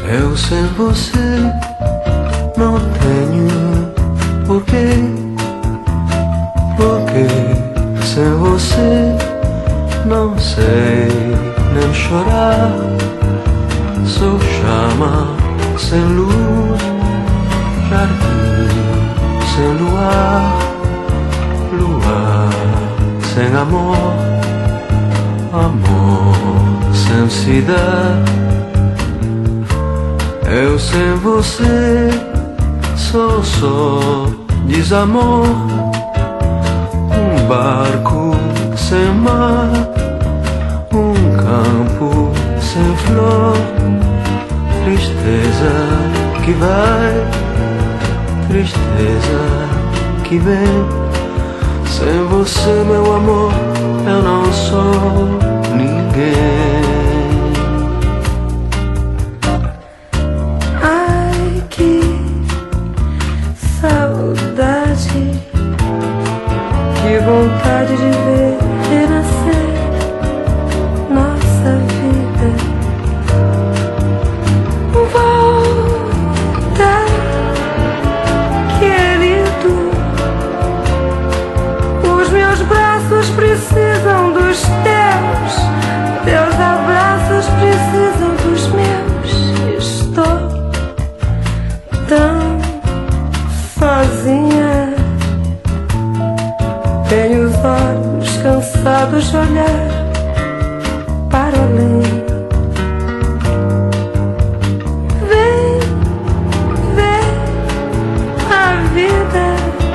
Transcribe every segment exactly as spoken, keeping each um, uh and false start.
Eu sem você não tenho porquê, porque sem você não sei nem chorar. Sou chama sem luz, jardim sem luar, luar sem amor, amor sem cidade. Eu sem você sou só desamor, um barco sem mar, um campo sem flor, tristeza que vai, tristeza que vem. Sem você, meu amor, eu não sou ninguém. Ai, que saudade, que vontade de ver renascer nossa vida. Volta, querido, os meus braços precisam dos teus, teus abraços precisam dos meus. Estou tão sozinha, tenho os olhos cansados de olhar para além. Vem ver a vida.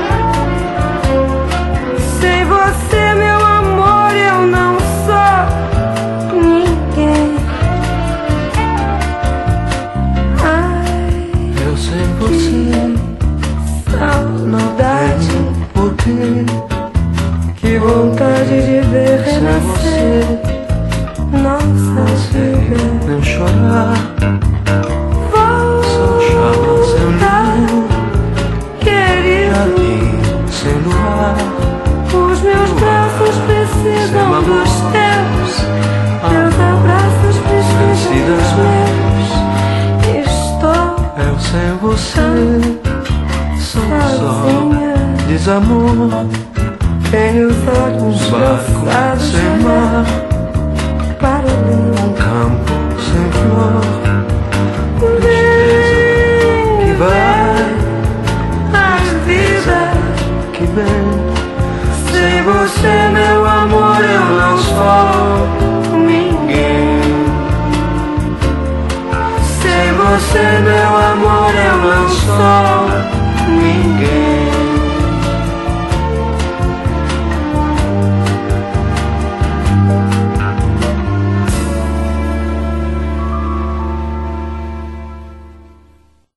Sem você, meu amor, eu não sou ninguém. Ai, Eu sem você saudade, porquê, que vontade de ver sem renascer você nossa vida. nem chorar. Sou chama sem luz, Querido, jardim sem luar, os meus braços precisam dos teus, teus abraços precisam dos meus. Estou eu sem você sou só sozinha, desamor, tenho os olhos um barco cansados de sem olhar mar, para além. um campo sem flor, tristeza que vai, A vida, que vem. sem você, meu amor, eu não sou ninguém. Sem você,